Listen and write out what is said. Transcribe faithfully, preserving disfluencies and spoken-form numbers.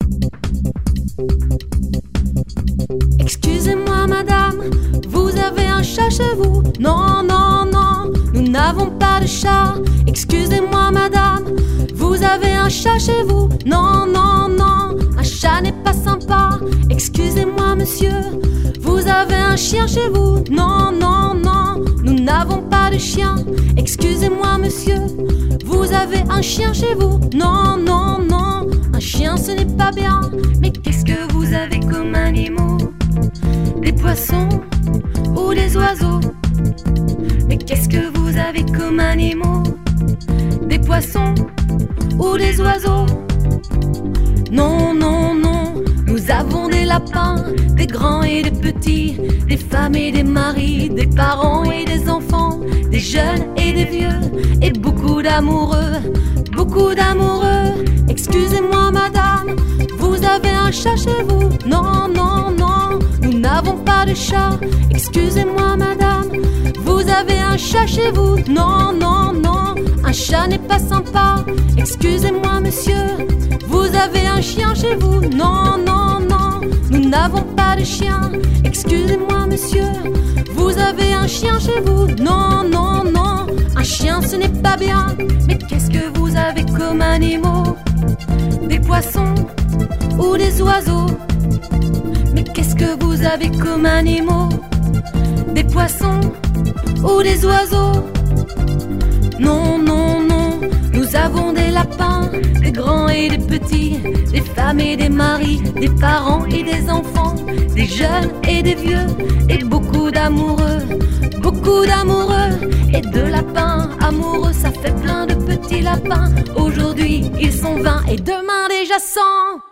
Excusez-moi madame, vous avez un chat chez vous? Non, non, non, nous n'avons pas de chat. Excusez-moi madame, vous avez un chat chez vous? Non, non, non, un chat n'est pas sympa. Excusez-moi monsieur, vous avez un chien chez vous? Non, non, non, nous n'avons pas de chien. Excusez-moi monsieur, vous avez un chien chez vous? Non, non, non, un chien ce n'est pas bien. Mais qu'est-ce que vous avez comme animaux? Des poissons ou des oiseaux? Mais qu'est-ce que vous avez comme animaux? Des poissons ou des oiseaux? Non, non, non, nous avons des lapins, des grands et des petits, des femmes et des maris, des parents et des enfants, des jeunes et des vieux, et beaucoup d'amoureux, beaucoup d'amoureux. Excusez-moi madame, vous avez un chat chez vous? Non, non, non, nous n'avons pas de chat. Excusez-moi madame, vous avez un chat chez vous? Non, non, non, un chat n'est pas sympa. Excusez-moi monsieur, vous avez un chien chez vous? Non, non, non, nous n'avons pas de chien. Excusez-moi monsieur, vous avez un chien chez vous? Non, non, non, un chien ce n'est pas bien. Mais qu'est-ce que vous avez comme animaux? Des poissons ou des oiseaux? Mais qu'est-ce que vous avez comme animaux? Des poissons ou des oiseaux? Non, non, non, nous avons des lapins, des grands et des petits, des femmes et des maris, des parents et des enfants, des jeunes et des vieux, et beaucoup d'amoureux, beaucoup d'amoureux, et de lapins amoureux, ça fait plein de petits lapins. Aujourd'hui ils sont vingt et demain déjà cent.